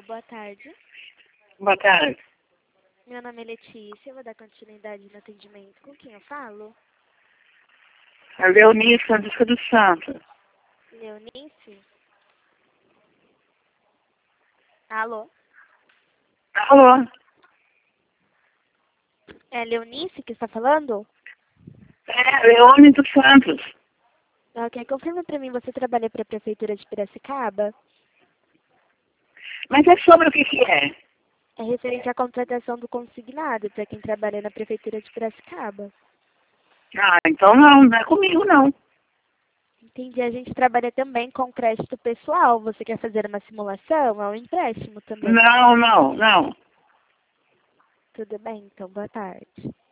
boa tarde. Boa tarde. Meu nome é Letícia, eu vou dar continuidade no atendimento. Com quem eu falo? A Leonice Francisca dos Santos. Leonice? Alô? Alô? É Leonice que está falando? É, Leone dos Santos. Ok, confirma pra mim, você trabalha para a Prefeitura de Piracicaba? Mas é sobre o que é? É referente à contratação do consignado para quem trabalha na Prefeitura de Piracicaba. Ah, então não é comigo não. Entendi, a gente trabalha também com crédito pessoal. Você quer fazer uma simulação? É um empréstimo também. Não. Tudo bem, então, boa tarde.